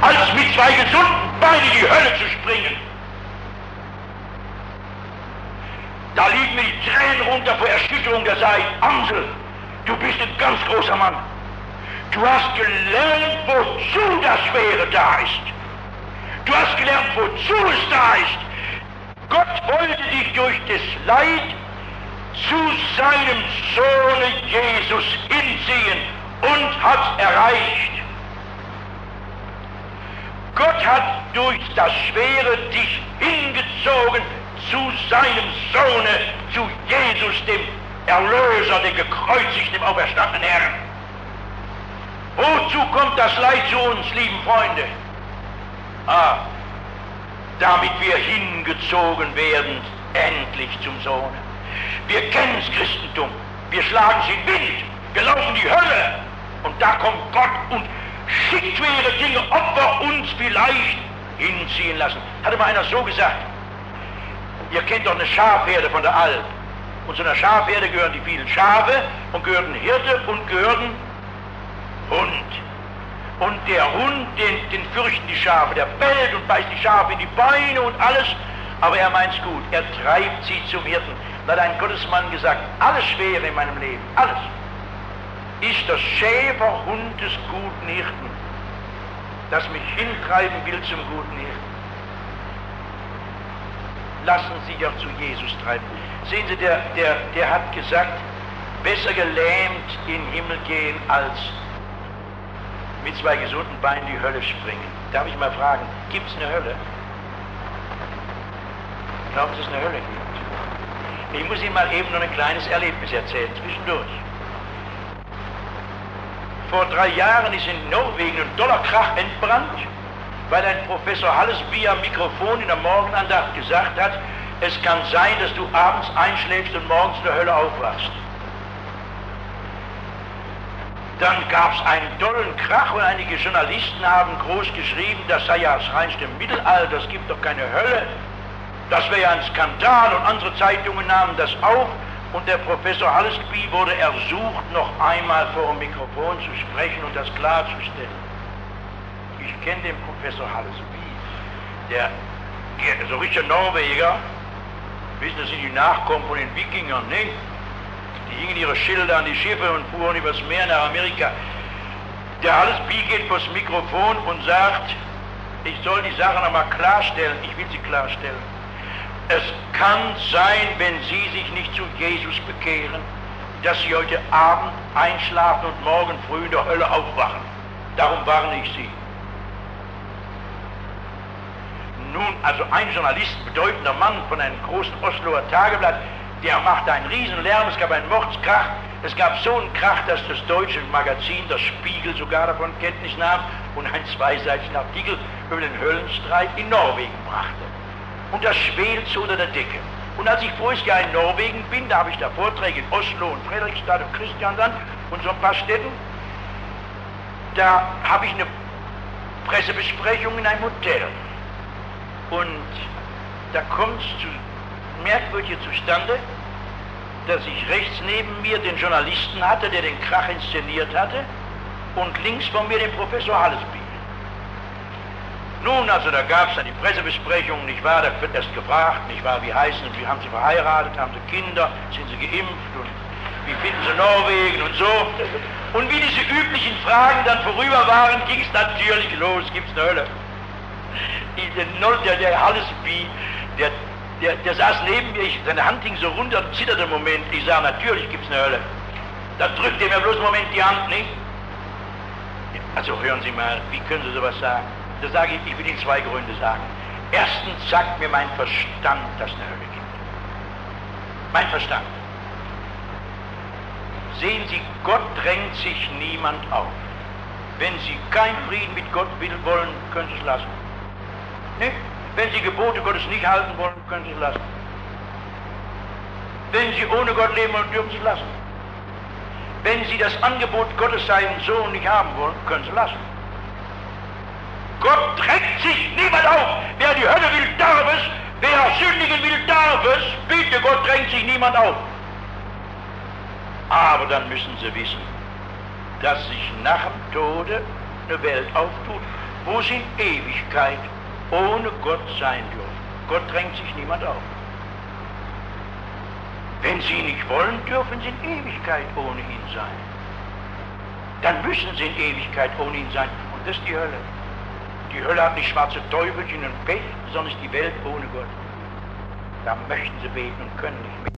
als mit zwei gesunden Beinen in die Hölle zu springen. Da liefen mir die Tränen runter vor Erschütterung, da sah ich, Amsel, du bist ein ganz großer Mann. Du hast gelernt, wozu das Schwere da ist. Du hast gelernt, wozu es da ist. Gott wollte dich durch das Leid zu seinem Sohne Jesus hinziehen und hat es erreicht. Gott hat durch das Schwere dich hingezogen zu seinem Sohne, zu Jesus, dem Erlöser, dem gekreuzigten, dem auferstandenen Herrn. Wozu kommt das Leid zu uns, lieben Freunde? Damit wir hingezogen werden, endlich zum Sohne. Wir kennen das Christentum, wir schlagen es in Wind, wir laufen die Hölle und da kommt Gott und schickt schwere Dinge, ob wir uns vielleicht hinziehen lassen. Hatte mal einer so gesagt, ihr kennt doch eine Schafherde von der Alp. Und zu einer Schafherde gehören die vielen Schafe und gehören Hirte und gehören Hund. Und der Hund, den fürchten die Schafe, der bellt und beißt die Schafe in die Beine und alles, aber er meint's gut, er treibt sie zum Hirten. Da hat ein Gottesmann gesagt, alles Schwere in meinem Leben, alles, ist das Schäferhund des guten Hirten, das mich hintreiben will zum guten Hirten. Lassen Sie doch zu Jesus treiben. Sehen Sie, der hat gesagt, besser gelähmt in den Himmel gehen, als mit zwei gesunden Beinen die Hölle springen. Darf ich mal fragen, gibt es eine Hölle? Glauben Sie, dass es eine Hölle gibt? Ich muss Ihnen mal eben noch ein kleines Erlebnis erzählen, zwischendurch. Vor 3 Jahren ist in Norwegen ein doller Krach entbrannt, weil ein Professor Hallesby am Mikrofon in der Morgenandacht gesagt hat, es kann sein, dass du abends einschläfst und morgens in der Hölle aufwachst. Dann gab es einen dollen Krach und einige Journalisten haben groß geschrieben, das sei ja das reinste Mittelalter, es gibt doch keine Hölle. Das wäre ja ein Skandal und andere Zeitungen nahmen das auf und der Professor Hallesby wurde ersucht, noch einmal vor dem Mikrofon zu sprechen und das klarzustellen. Ich kenne den Professor Hallesby, der so richtiger Norweger, wissen, das sind die Nachkommen von den Wikingern, ne? Die hingen ihre Schilder an die Schiffe und fuhren übers Meer nach Amerika. Der Hallesby geht vors Mikrofon und sagt, ich soll die Sache nochmal klarstellen, ich will sie klarstellen. Es kann sein, wenn Sie sich nicht zu Jesus bekehren, dass Sie heute Abend einschlafen und morgen früh in der Hölle aufwachen. Darum warne ich Sie. Nun, also ein Journalist, bedeutender Mann von einem großen Osloer Tageblatt, der machte einen riesen Lärm, es gab einen Mordskrach, es gab so einen Krach, dass das deutsche Magazin, das Spiegel, sogar davon Kenntnis nahm und einen zweiseitigen Artikel über den Höllenstreit in Norwegen brachte. Und das schwelt so unter der Decke. Und als ich voriges Jahr in Norwegen bin, da habe ich da Vorträge in Oslo und Fredrikstad und Kristiansand und so ein paar Städten, da habe ich eine Pressebesprechung in einem Hotel. Und da kommt es zu merkwürdig zustande, dass ich rechts neben mir den Journalisten hatte, der den Krach inszeniert hatte, und links von mir den Professor Hallesby. Nun, also da gab es dann die Pressebesprechung, nicht wahr, da wird erst gefragt, nicht wahr, wie heißen Sie, haben Sie verheiratet, haben Sie Kinder, sind Sie geimpft und wie finden Sie Norwegen und so. Und wie diese üblichen Fragen dann vorüber waren, ging es natürlich los, gibt es eine Hölle. Der Hallesby, der saß neben mir, seine Hand hing so runter, zitterte im Moment. Ich sage, natürlich gibt es eine Hölle. Da drückt er mir bloß einen Moment die Hand, nicht? Also hören Sie mal, wie können Sie sowas sagen? Da sage ich will Ihnen 2 Gründe sagen. Erstens sagt mir mein Verstand, dass es eine Hölle gibt. Mein Verstand. Sehen Sie, Gott drängt sich niemand auf. Wenn Sie keinen Frieden mit Gott wollen, können Sie es lassen. Nicht? Wenn Sie Gebote Gottes nicht halten wollen, können Sie es lassen. Wenn Sie ohne Gott leben wollen, dürfen Sie es lassen. Wenn Sie das Angebot Gottes seinen Sohn nicht haben wollen, können Sie es lassen. Gott drängt sich niemand auf. Wer die Hölle will, darf es. Wer sündigen will, darf es. Bitte, Gott drängt sich niemand auf. Aber dann müssen Sie wissen, dass sich nach dem Tode eine Welt auftut. wo sie in Ewigkeit ohne Gott sein dürfen. Gott drängt sich niemand auf. Wenn sie nicht wollen, dürfen sie in Ewigkeit ohne ihn sein. Dann müssen sie in Ewigkeit ohne ihn sein. Und das ist die Hölle. Die Hölle hat nicht schwarze Teufelchen und Pech, sondern ist die Welt ohne Gott. Da möchten sie beten und können nicht mehr.